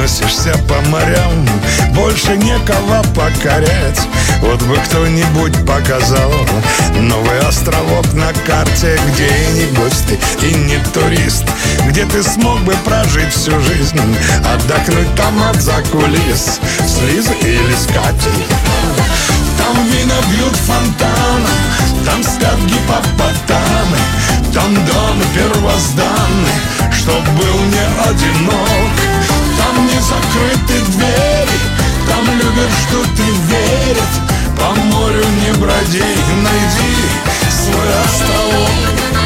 носишься по морям, больше некого покорять. Вот бы кто-нибудь показал новый островок на карте, где и не гость ты, и не турист, где ты смог бы прожить всю жизнь, отдохнуть там от закулис с Лизой или с Катей. Там вина бьют фонтаном, там спят гиппопотамы, там дамы первозданные, чтоб был не одинок. Там не закрыты двери, там любят, ждут и верят. По морю не броди, найди свой островок.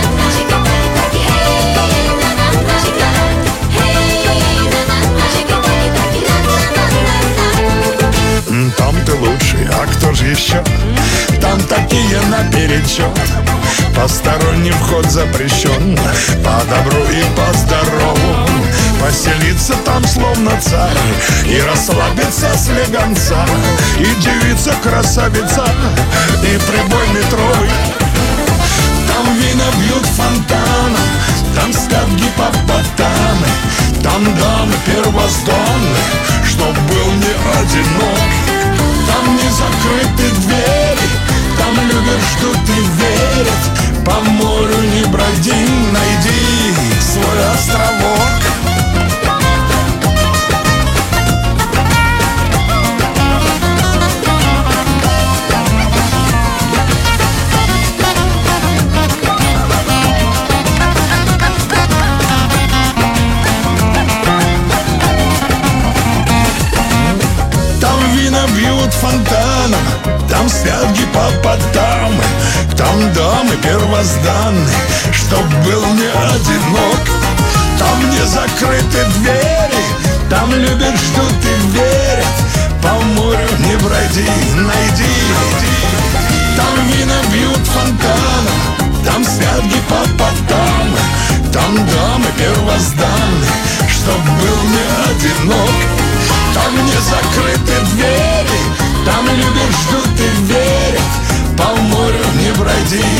Там ты лучший, а кто же еще? Там такие наперечет, посторонний вход запрещен, по добру и по здорову. Поселиться там словно царь и расслабиться слегонца, и девица красавица, и прибой метровый. Там вина бьют фонтаном, там спят гиппопотамы, там дамы первозданные, чтоб был не одинок. Там не закрыты двери, там любят, ждут и верят. По морю не броди, найди свой островок. Бьют фонтаном, там спят гиппопотамы, там дамы первозданные, чтоб был не одинок. Там не закрыты двери, там любят, ждут и верят. По морю не брodi, найди. Там вина бьют фонтаном, там спят гиппопотамы, там дамы первозданные, чтоб был не одинок. Там не закрыты двери, там любят, ждут и верят. По морю не броди.